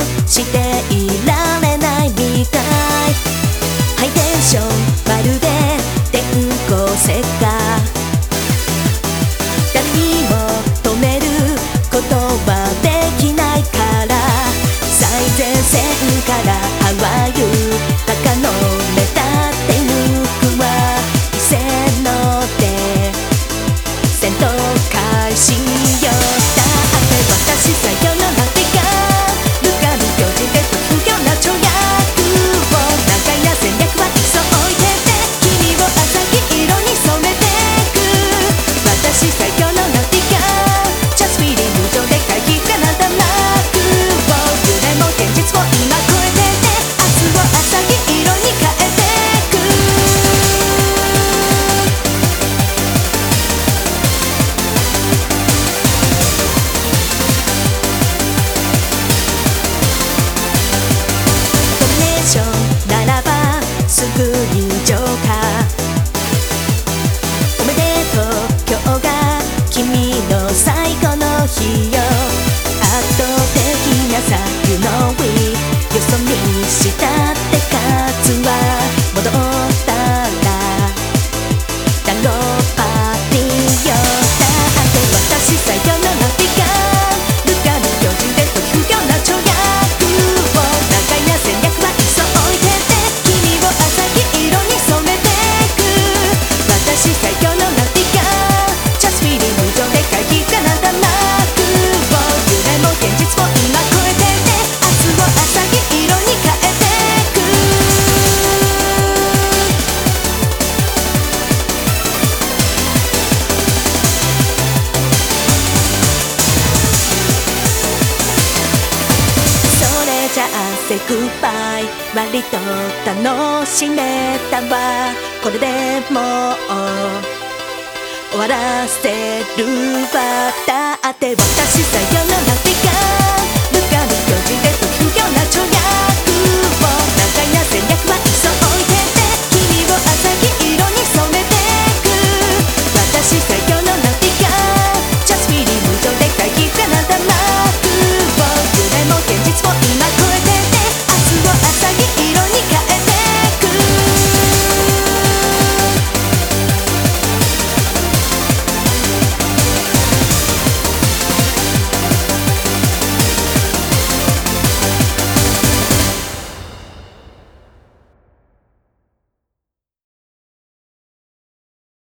していられないみたい。ハイテンションまるで電光石火、誰にも止めることはできないから、最前線からハワイ高の目立ってゆくわ。一斉ので戦闘開始よ。だって私最強のナビがルカの巨人で不要な跳躍を、長いな戦略は急いでて君を浅い色に染めてく。私最強のナビがJust feeling無情で回避がなんだなく、夢も現実を今超えてて明日を浅い色に変えてく。ドミネーションならばすぐに浄化。おめでとう今日が君の最後の日よ。圧倒的なさ You know it、 よそ見したって勝つわ。戻ったら団子パーティーよ。だって私最強のナビがルカの巨人で不要な跳躍を、長いな戦略は急いでて君を浅い色に染めてく。私最強のナビがJust feeling無情で回避がなんだなく、夢も現実を今超えてて明日を浅い色に変えてく。それじゃあセグバイ割と楽しめたわ。これでもう終わらせるわ。だって私さよなら